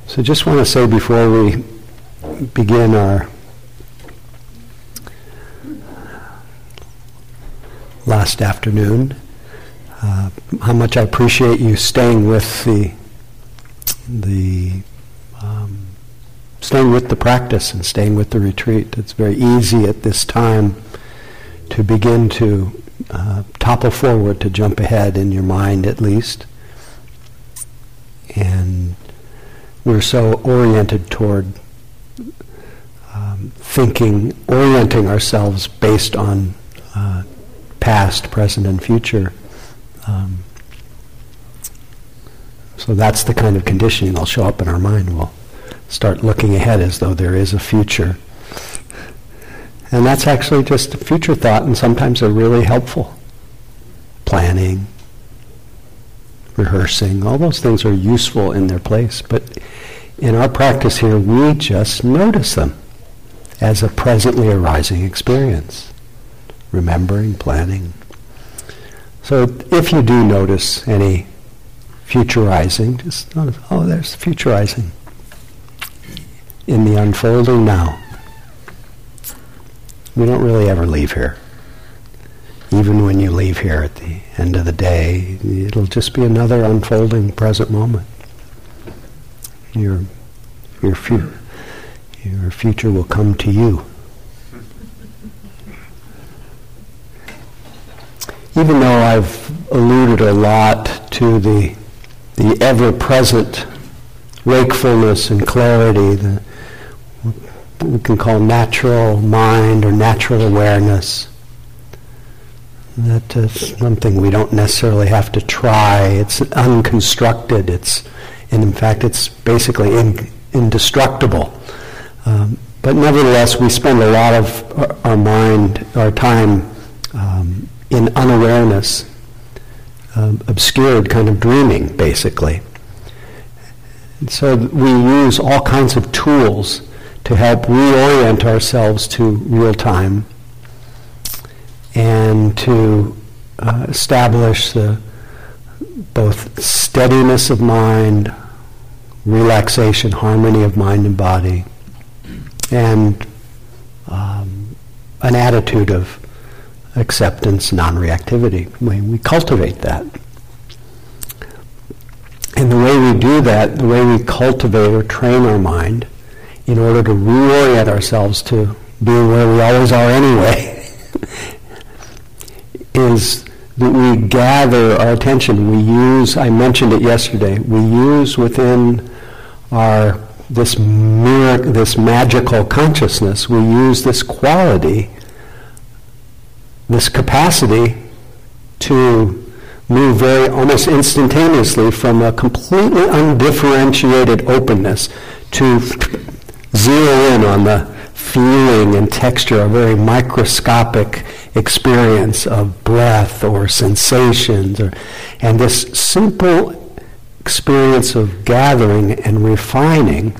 So just want to say before we begin our last afternoon, how much I appreciate you staying with staying with the practice and staying with the retreat. It's very easy at this time to begin to topple forward, to jump ahead in your mind at least. And we're so oriented toward orienting ourselves based on past, present, and future. So that's the kind of conditioning that'll show up in our mind. We'll start looking ahead as though there is a future. And that's actually just a future thought, and sometimes they're really helpful. Planning, rehearsing, all those things are useful in their place. But in our practice here, we just notice them as a presently arising experience. Remembering, planning. So if you do notice any futurizing, just notice, oh, there's futurizing in the unfolding now. We don't really ever leave here. Even when you leave here at the end of the day, it'll just be another unfolding present moment. Your future will come to you. Even though I've alluded a lot to the ever-present wakefulness and clarity, what we can call natural mind or natural awareness, that is something we don't necessarily have to try. It's unconstructed. And in fact, it's basically indestructible. But nevertheless, we spend a lot of our time in unawareness, obscured kind of dreaming, basically. And so we use all kinds of tools to help reorient ourselves to real time and to establish the both steadiness of mind, relaxation, harmony of mind and body, and an attitude of acceptance, non-reactivity. We cultivate that. And the way we do that, the way we cultivate or train our mind in order to reorient ourselves to being where we always are anyway, is that we gather our attention. We use, I mentioned it yesterday, we use within this magical consciousness, we use this quality, this capacity to move very almost instantaneously from a completely undifferentiated openness to zero in on the feeling and texture, a very microscopic experience of breath or sensations, and this simple experience of gathering and refining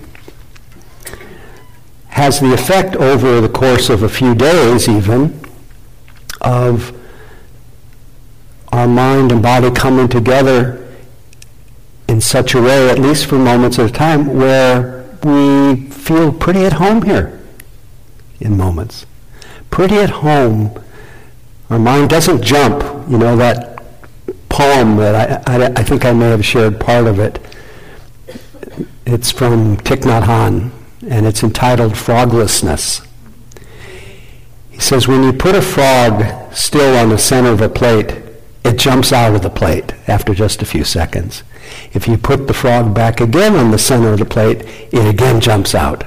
has the effect over the course of a few days even of our mind and body coming together in such a way, at least for moments at a time, where we feel pretty at home here in moments. Pretty at home. Our mind doesn't jump. You know that poem that I think I may have shared part of it. It's from Thich Nhat Hanh, and it's entitled Froglessness. He says, when you put a frog still on the center of a plate, it jumps out of the plate after just a few seconds. If you put the frog back again on the center of the plate, it again jumps out.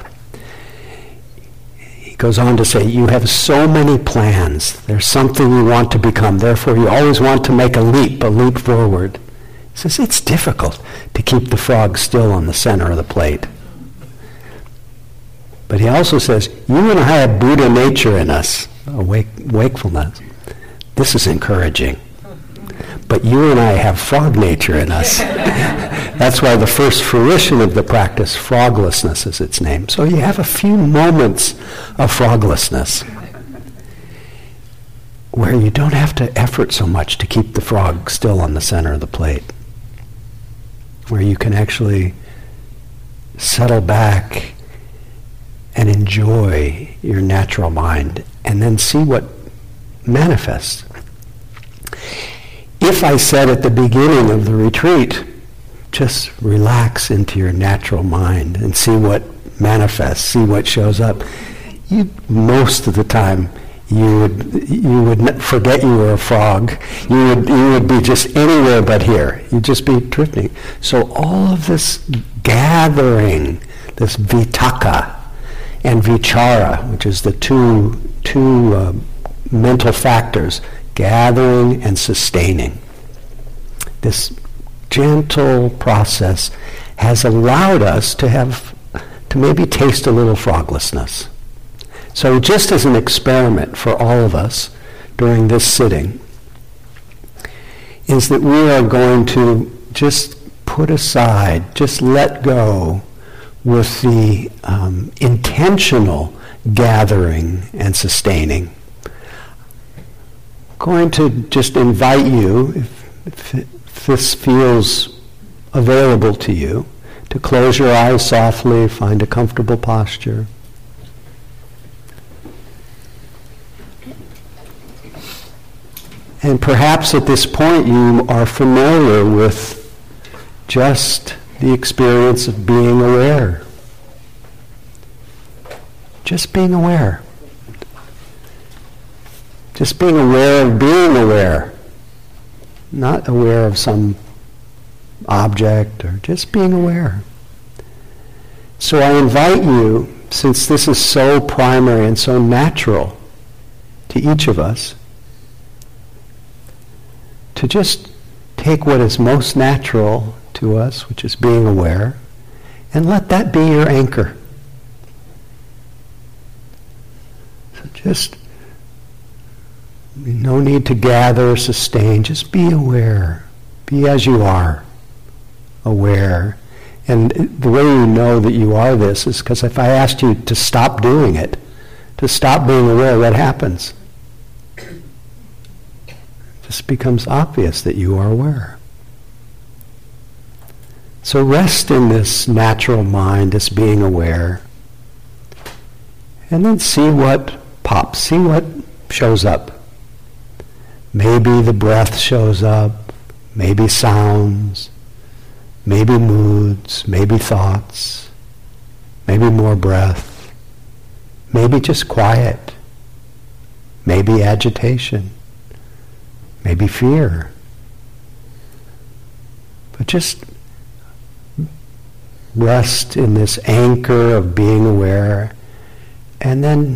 He goes on to say, you have so many plans. There's something you want to become. Therefore, you always want to make a leap forward. He says, it's difficult to keep the frog still on the center of the plate. But he also says, you and I have Buddha nature in us, wakefulness. This is encouraging. But you and I have frog nature in us. That's why the first fruition of the practice, froglessness is its name. So you have a few moments of froglessness where you don't have to effort so much to keep the frog still on the center of the plate, where you can actually settle back and enjoy your natural mind, and then see what manifests. If I said at the beginning of the retreat, just relax into your natural mind and see what manifests, see what shows up, most of the time you would forget you were a frog. You would be just anywhere but here. You'd just be drifting. So all of this gathering, this vitakka and vichara, which is the two mental factors, gathering and sustaining. This gentle process has allowed us to maybe taste a little froglessness. So just as an experiment for all of us during this sitting, is that we are going to just put aside, just let go with the intentional gathering and sustaining. I'm going to just invite you, if this feels available to you, to close your eyes softly, find a comfortable posture. And perhaps at this point you are familiar with just the experience of being aware. Just being aware. Just being aware of being aware. Not aware of some object, or just being aware. So I invite you, since this is so primary and so natural to each of us, to just take what is most natural to us, which is being aware, and let that be your anchor. So just, no need to gather or sustain, just be aware. Be as you are, aware. And the way you know that you are this is because if I asked you to stop doing it, to stop being aware, what happens? It becomes obvious that you are aware. So rest in this natural mind as being aware, and then see what pops, see what shows up. Maybe the breath shows up, maybe sounds, maybe moods, maybe thoughts, maybe more breath, maybe just quiet, maybe agitation, maybe fear. But just rest in this anchor of being aware, and then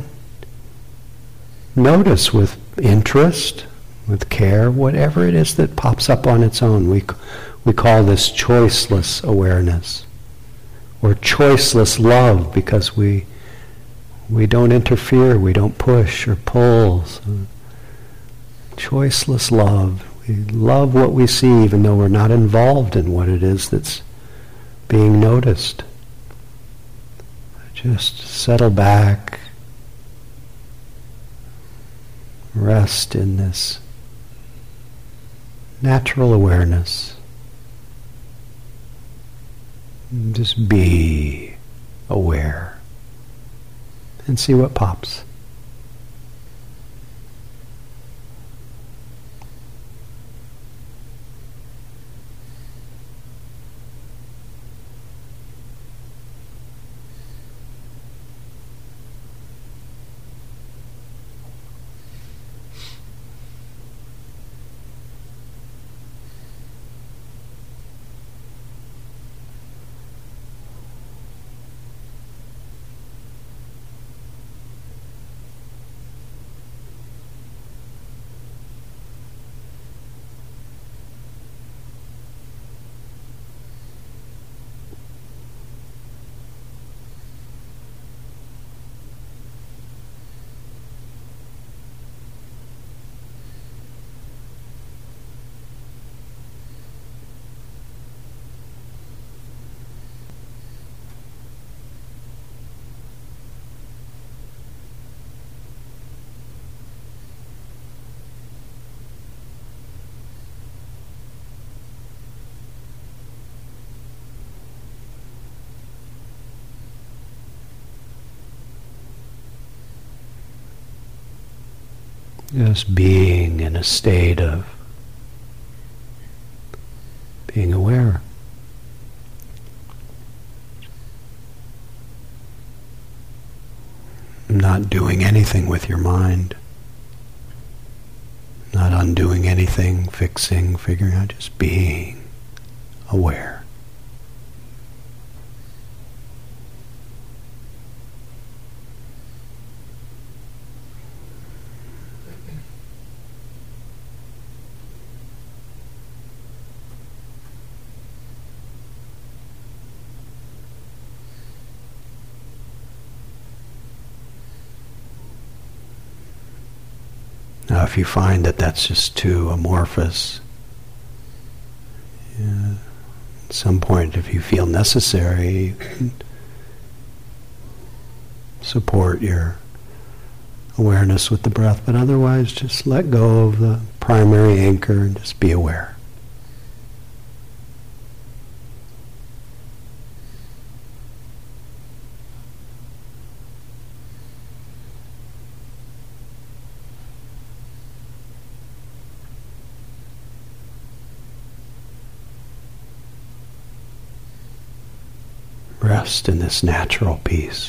notice with interest, with care, whatever it is that pops up on its own. We call this choiceless awareness, or choiceless love, because we don't interfere, we don't push or pull. So, choiceless love. We love what we see even though we're not involved in what it is that's being noticed. Just settle back. Rest in this natural awareness. Just be aware and see what pops. Just being in a state of being aware. Not doing anything with your mind. Not undoing anything, fixing, figuring out, just being aware. Now, if you find that that's just too amorphous, at some point, if you feel necessary, you can support your awareness with the breath, but otherwise just let go of the primary anchor and just be aware. Rest in this natural peace.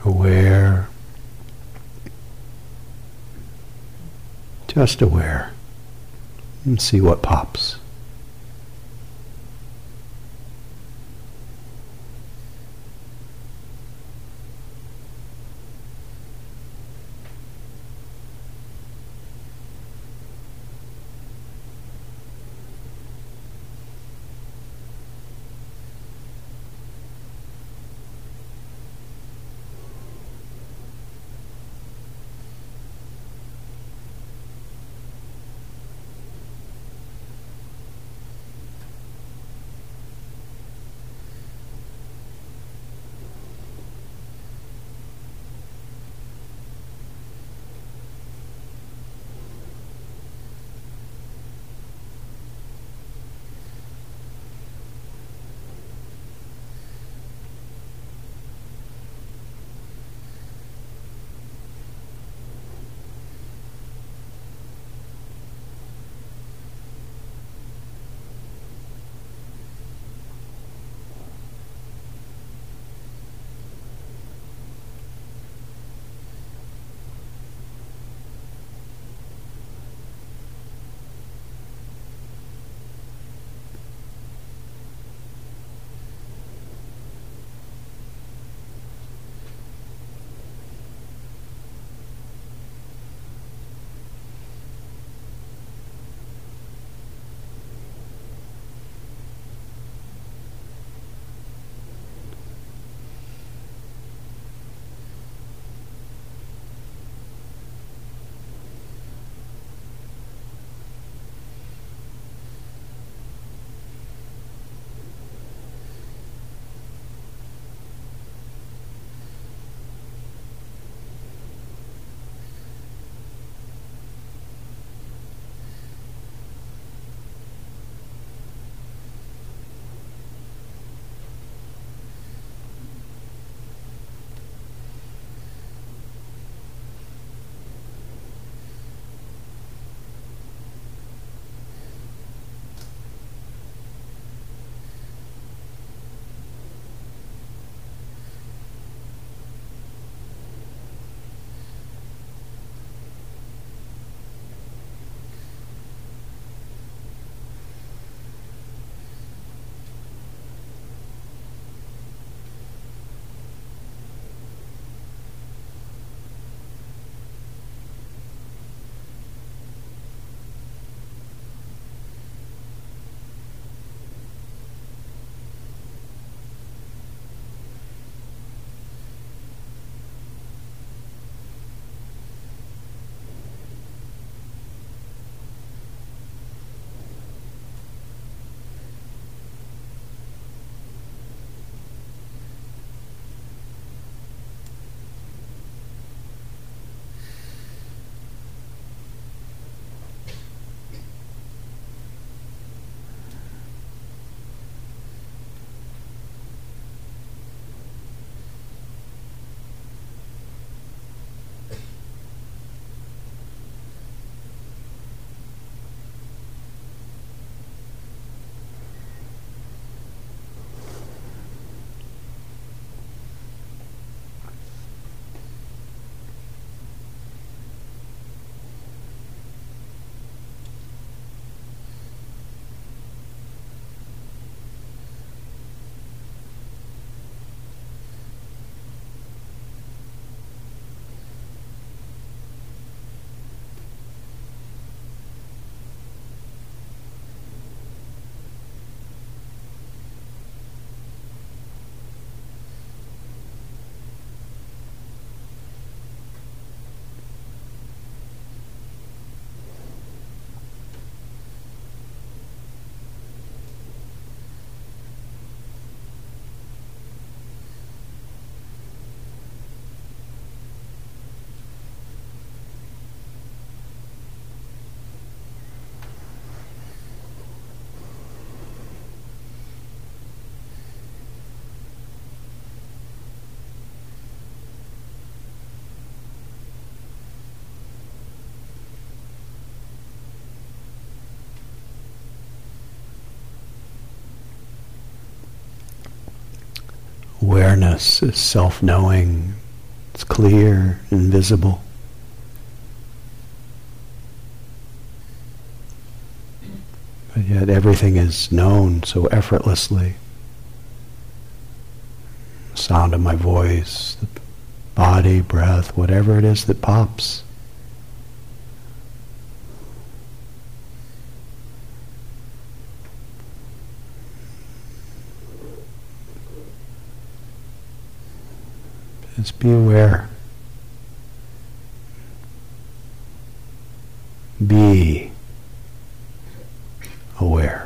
aware, just aware, and see what pops. Awareness is self-knowing, clear and visible. But yet everything is known so effortlessly. The sound of my voice, the body, breath, whatever it is that pops. Just be aware. Be aware.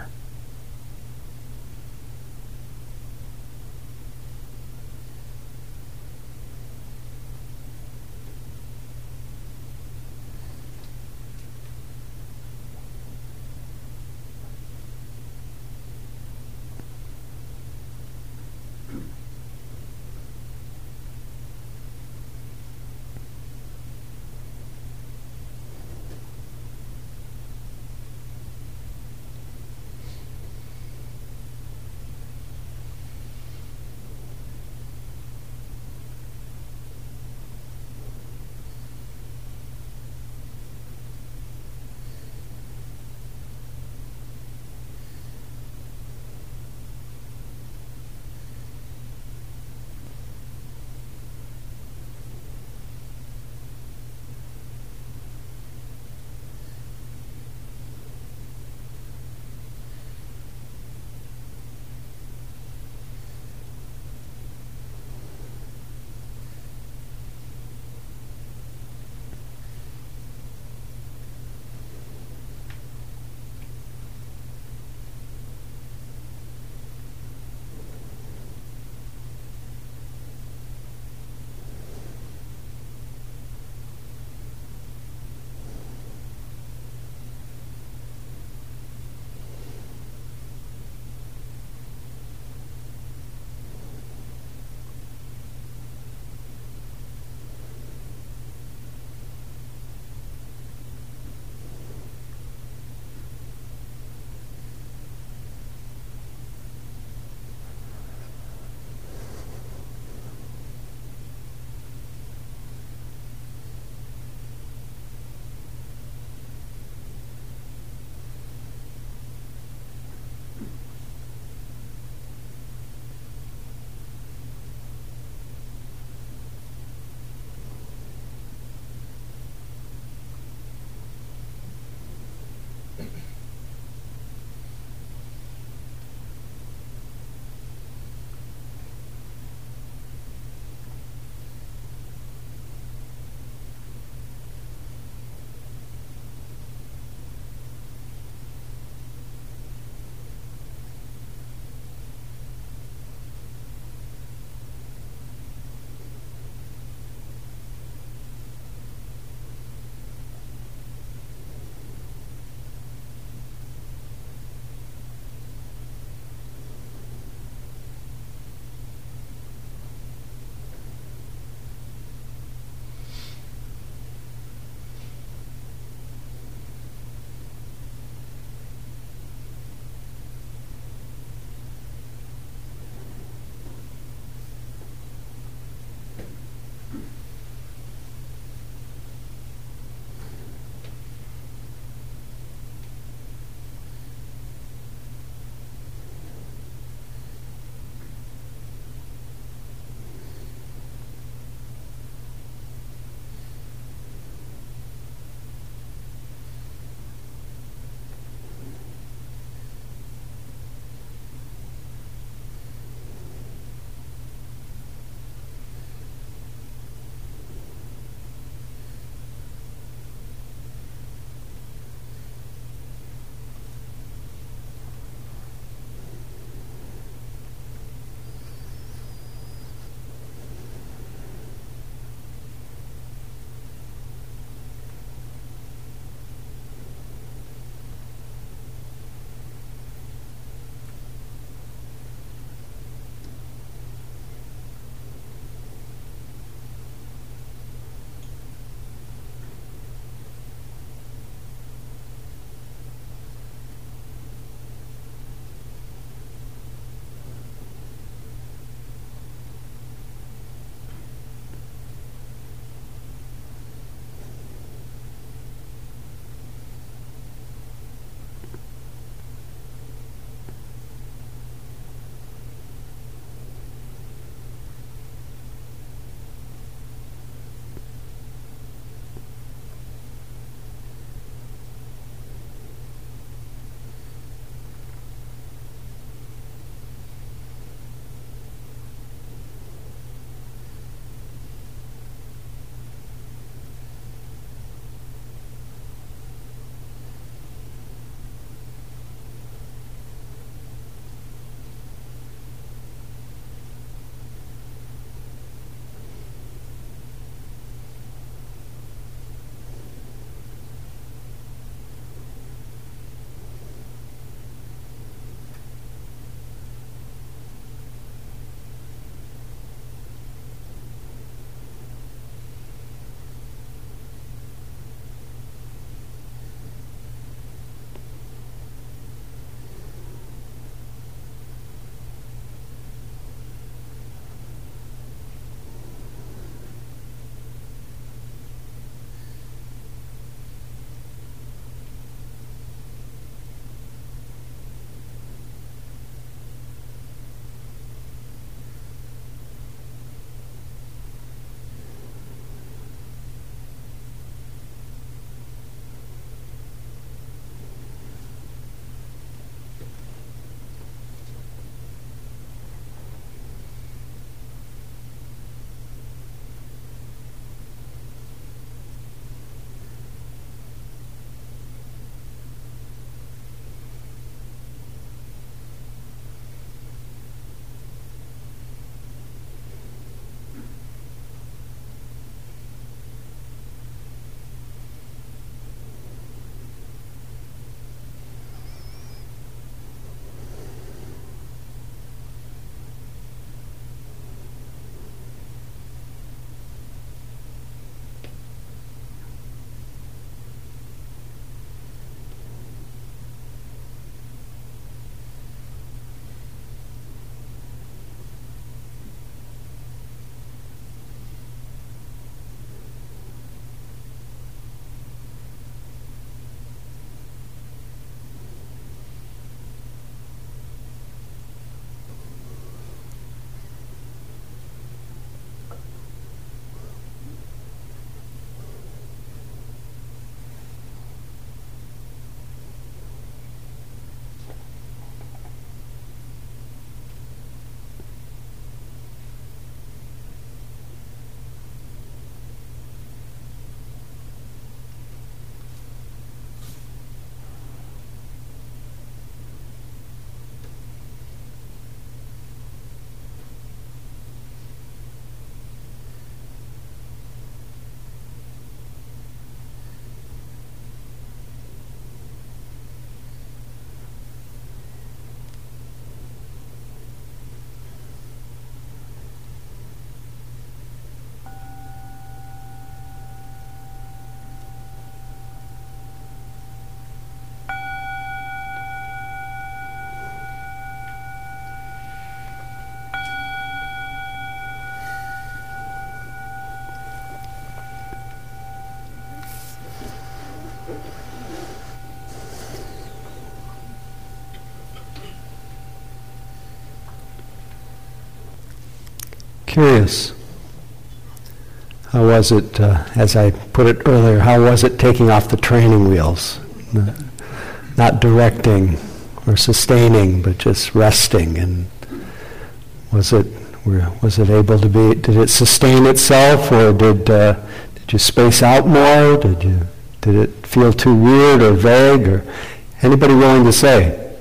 Curious. How was it, as I put it earlier, how was it taking off the training wheels? Not directing or sustaining, but just resting. And was it able to be, did it sustain itself, or did you space out more? Did it feel too weird or vague? Or anybody willing to say?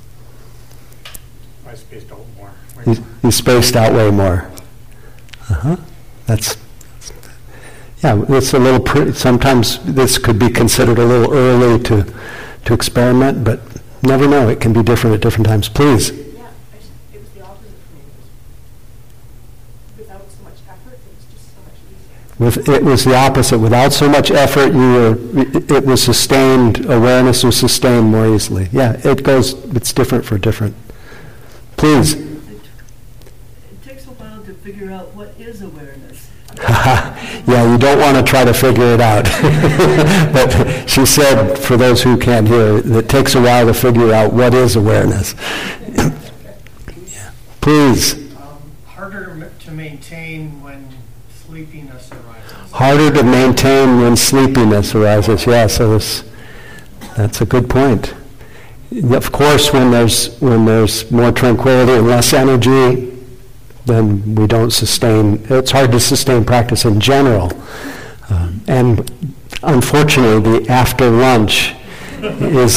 I spaced out more. You spaced out way more. It's a little. Sometimes this could be considered a little early to experiment, but never know. It can be different at different times. Please. Yeah, it was the opposite for me. Without so much effort, it was just so much easier. It was the opposite. Without so much effort, it was sustained. Awareness was sustained more easily. Yeah, it's different for different. Please. It takes a while to figure out what is awareness. Yeah, you don't want to try to figure it out. But she said, for those who can't hear, it takes a while to figure out what is awareness. Yeah. Please. Harder to maintain when sleepiness arises. Harder to maintain when sleepiness arises. Yeah, so that's a good point. Of course, when there's more tranquility and less energy, then we don't sustain. It's hard to sustain practice in general, and unfortunately, the after lunch is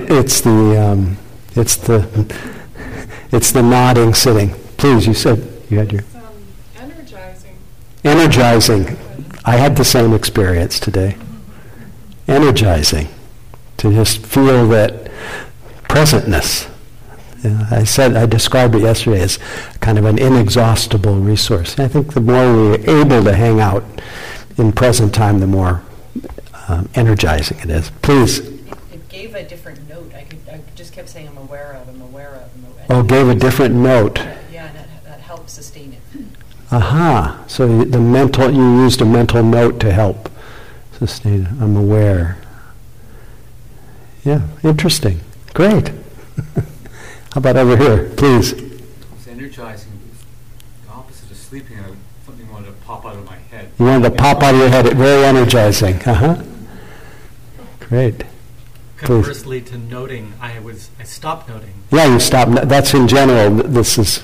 it's the nodding sitting. Please, you said you had your Energizing. Energizing. I had the same experience today. Energizing, to just feel that presentness. I described it yesterday as kind of an inexhaustible resource. I think the more we're able to hang out in present time, the more energizing it is. Please. It gave a different note. I just kept saying, I'm aware of, I'm aware of. Oh, gave a different note. Yeah, and that helped sustain it. Aha. So you used a mental note to help sustain it. I'm aware. Yeah, interesting. Great. How about over here, please? It's energizing. The opposite of sleeping. Something wanted to pop out of my head. You wanted to pop out of your head. Very energizing. Great. Conversely to noting, I stopped noting. Yeah, you stopped. That's in general. This is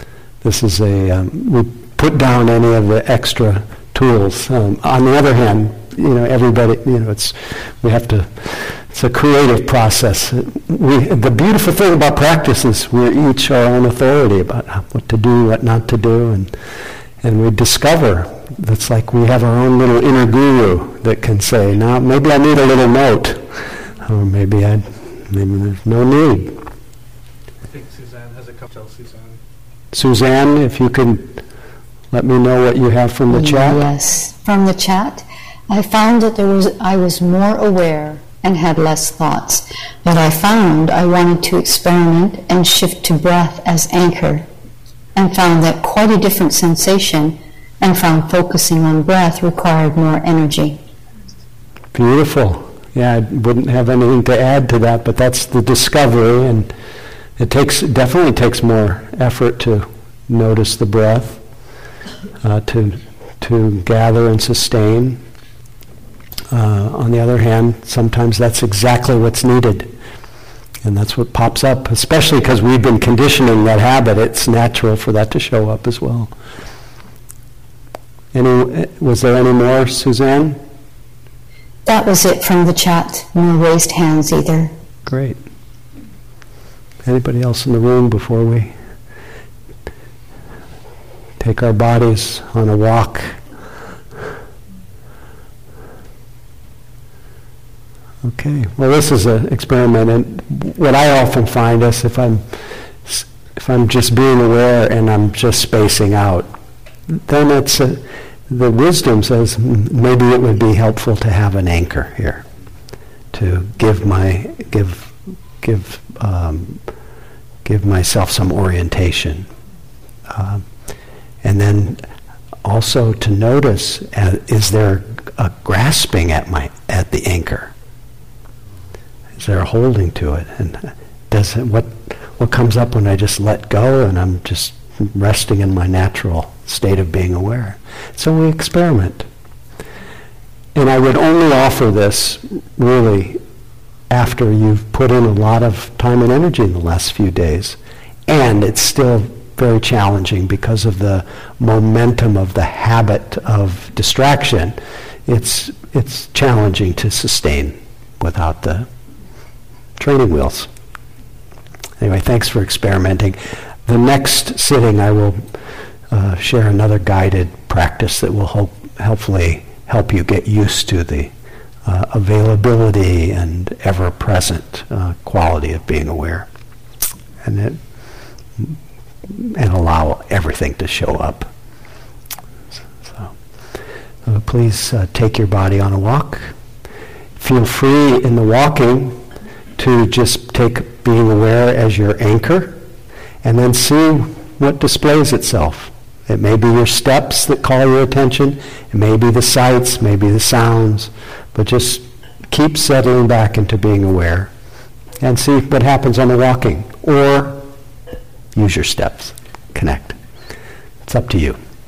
we put down any of the extra tools. On the other hand, everybody, it's a creative process. The beautiful thing about practice is we're each our own authority about what to do, what not to do, and we discover that's like we have our own little inner guru that can say, now maybe I need a little note, or maybe there's no need. I think Suzanne has a couple. Suzanne, if you can let me know what you have from the chat. Yes, from the chat. I found that I was more aware and had less thoughts. But I found I wanted to experiment and shift to breath as anchor, and found that quite a different sensation, and found focusing on breath required more energy. Beautiful. Yeah, I wouldn't have anything to add to that, but that's the discovery, and it definitely takes more effort to notice the breath, to gather and sustain. On the other hand, sometimes that's exactly what's needed. And that's what pops up, especially because we've been conditioning that habit. It's natural for that to show up as well. Was there any more, Suzanne? That was it from the chat. No raised hands either. Great. Anybody else in the room before we take our bodies on a walk? Okay. Well, this is an experiment, and what I often find is if I'm just being aware and I'm just spacing out, then the wisdom says maybe it would be helpful to have an anchor here to give myself some orientation, and then also to notice: is there a grasping at the anchor? Is there a holding to it? And what comes up when I just let go and I'm just resting in my natural state of being aware. So we experiment. And I would only offer this really after you've put in a lot of time and energy in the last few days. And it's still very challenging because of the momentum of the habit of distraction. It's challenging to sustain without the training wheels. Anyway, thanks for experimenting. The next sitting I will share another guided practice that will hopefully help you get used to the availability and ever-present quality of being aware, and allow everything to show up. So please take your body on a walk. Feel free in the walking to just take being aware as your anchor, and then see what displays itself. It may be your steps that call your attention. It may be the sights, maybe the sounds, but just keep settling back into being aware and see what happens on the walking. Or use your steps. Connect. It's up to you.